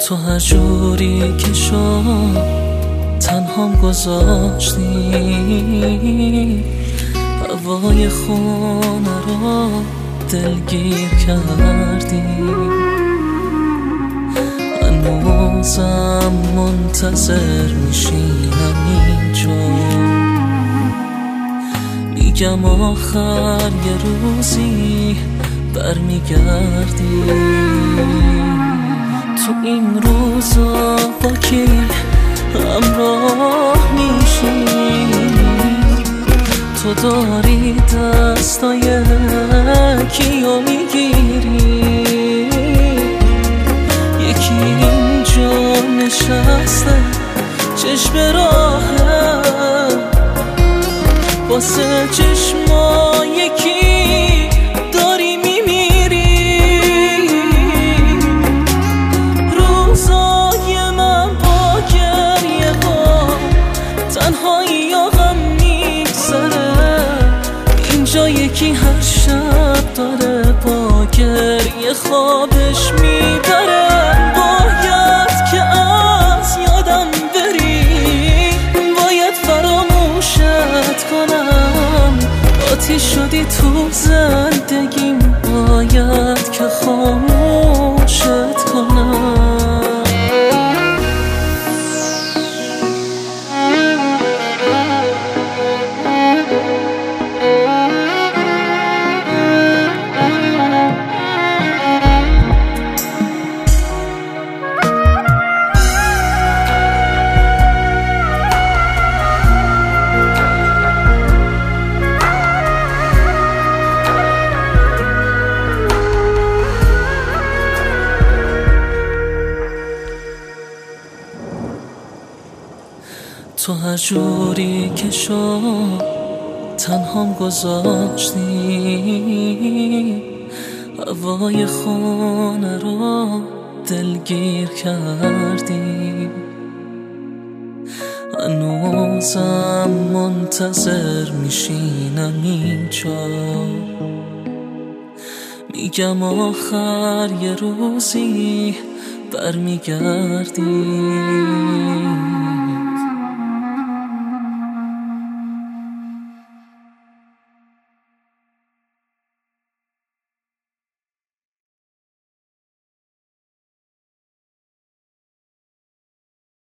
تو هر جوری که شد تنهام گذاشتی، هوای خونه رو دلگیر کردی. هنوزم منتظر میشینم اینجا، میگم آخر یه روزی برمیگردی. تو این روزا با کی همراه میشی؟ تو داری دستای کیو میگیری؟ یکی اینجا نشسته چشم راهه، واسه چشما یکی داری میمیری. روزای من با گریه ها تنهایی یا غم میگذره، اینجا یکی هر شب داره با گریه خوابش میبره. باید که از یادم بری، باید فراموشت کنم، آتیش شدی تو زندگیم، باید که خاموشت کنم. تو هر جوری که شد تنهام گذاشتی، هوای خونه رو دلگیر کردی. هنوزم منتظر میشینم اینجا، میگم آخر یه روزی برمیگردی.